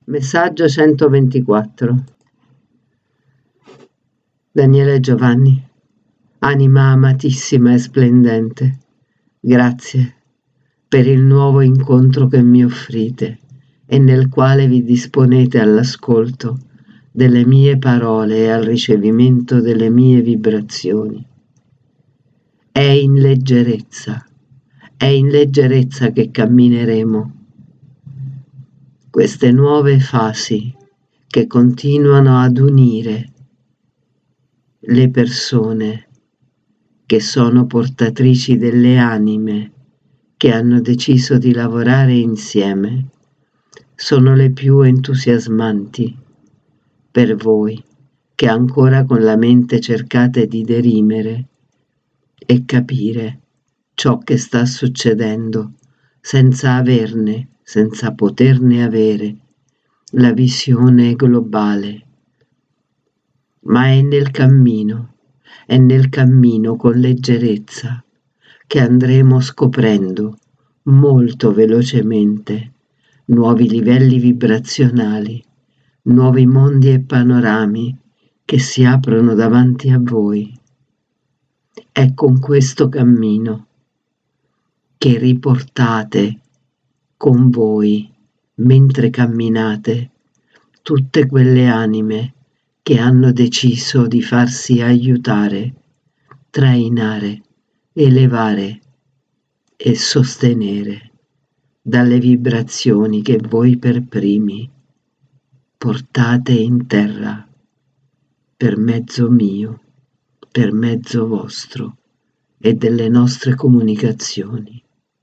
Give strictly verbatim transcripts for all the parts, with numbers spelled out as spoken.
Messaggio centoventiquattro. Daniele Giovanni, anima amatissima e splendente, grazie per il nuovo incontro che mi offrite e nel quale vi disponete all'ascolto delle mie parole e al ricevimento delle mie vibrazioni. È in leggerezza, è in leggerezza che cammineremo. Queste nuove fasi che continuano ad unire le persone che sono portatrici delle anime che hanno deciso di lavorare insieme sono le più entusiasmanti per voi che ancora con la mente cercate di derimere e capire ciò che sta succedendo senza averne, senza poterne avere la visione globale. Ma è nel cammino, è nel cammino con leggerezza che andremo scoprendo molto velocemente nuovi livelli vibrazionali, nuovi mondi e panorami che si aprono davanti a voi. È con questo cammino che riportate con voi, mentre camminate, tutte quelle anime che hanno deciso di farsi aiutare, trainare, elevare e sostenere dalle vibrazioni che voi per primi portate in terra per mezzo mio, per mezzo vostro e delle nostre comunicazioni.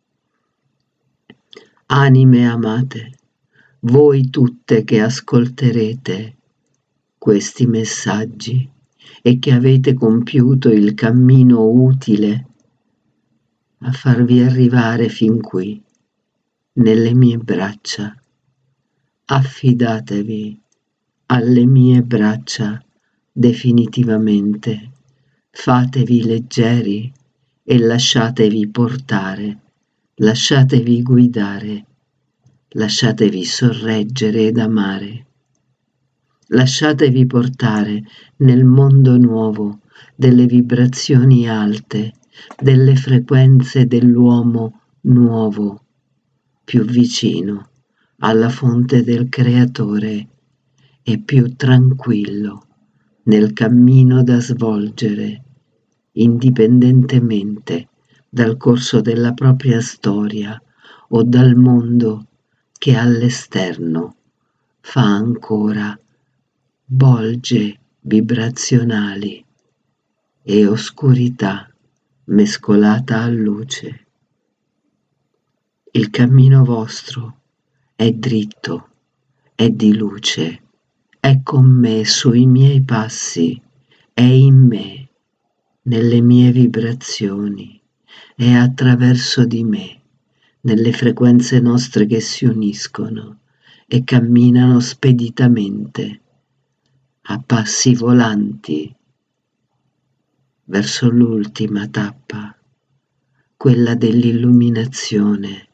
Anime amate, voi tutte che ascolterete questi messaggi e che avete compiuto il cammino utile a farvi arrivare fin qui, nelle mie braccia, affidatevi alle mie braccia definitivamente, fatevi leggeri e lasciatevi portare, lasciatevi guidare, lasciatevi sorreggere ed amare. Lasciatevi portare nel mondo nuovo delle vibrazioni alte, delle frequenze dell'uomo nuovo, più vicino alla fonte del Creatore e più tranquillo nel cammino da svolgere, indipendentemente dal corso della propria storia o dal mondo che all'esterno fa ancora bolge vibrazionali e oscurità mescolata a luce. Il cammino vostro è dritto, è di luce, è con me sui miei passi, è in me, nelle mie vibrazioni, è attraverso di me, nelle frequenze nostre che si uniscono e camminano speditamente a passi volanti verso l'ultima tappa, quella dell'illuminazione,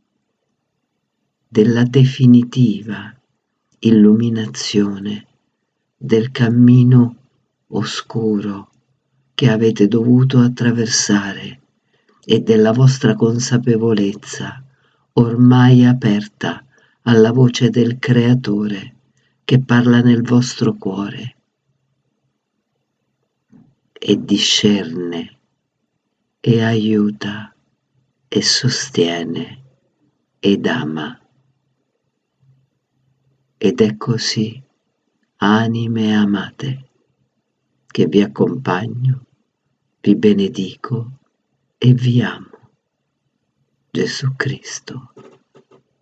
della definitiva illuminazione del cammino oscuro che avete dovuto attraversare e della vostra consapevolezza ormai aperta alla voce del Creatore che parla nel vostro cuore e discerne e aiuta e sostiene ed ama. Ed è così, anime amate, che vi accompagno, vi benedico e vi amo. Gesù Cristo.